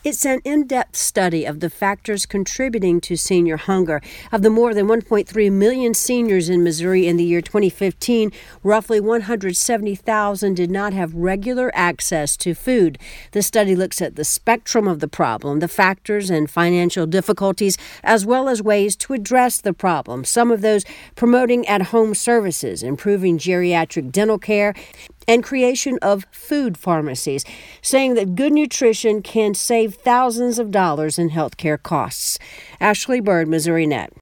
It's an in-depth study of the factors contributing to senior hunger. Of the more than 1.3 million seniors in Missouri in the year 2015, roughly 170,000 did not have regular access to food. The study looks at the spectrum of the problem, the factors and financial difficulties, as well as ways to address the problem. Some of those promoting at-home services, improving geriatric dental care, and creation of food pharmacies, saying that good nutrition can save thousands of dollars in health care costs. Ashley Bird, Missouri Net.